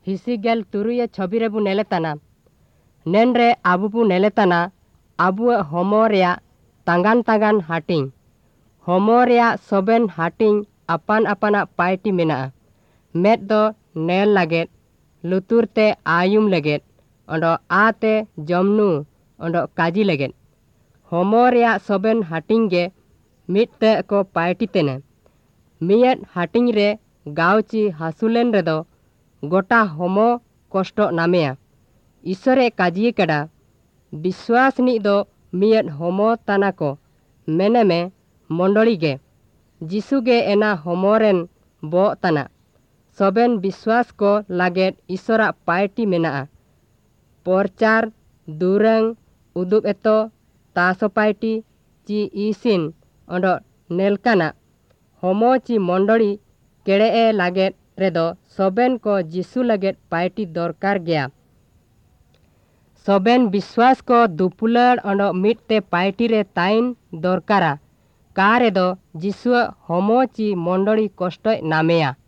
हिसीगेल तुरुय छवि रे बु नेलेताना नेन रे आबु बु नेलेताना आबु होमो रेया तांगान तांगान हाटिंग होमो रेया सोबेन हाटिंग अपान अपाना पाइटी मेना मेद दो नेल लागेत लुतुर ते आयुम लगेत ओंडो आते जमनु ओंडो काजी लगेत होमो रेया सोबेन हाटिंग गे मिटते को पाइटी तेने मियत हाटिंग रे गावची हासुलेन रे दो गोटा होमो कष्टो नामेया ईश्वरे काजी कड़ा विश्वास नि दो मियत होमो ताना को मेने में मंडली गे जिसु गे एना होमोरेन बो ताना सोबेन विश्वास को लागेत ईश्वरा पाइटी मेना परचार दुरंग उदुब एतो तासो पाइटी ची इसिन ओंडो नेलकाना होमो ची मंडली केड़े ए लागेत रेदो सोबेन को जिसु लगेत पाइटी दरकार गया सोबेन विश्वास को दुपुलर ओंडो मिटते पाइटी रे ताइन दरकारा का रेदो जिसु होमो ची मंडली कष्ट नामेया।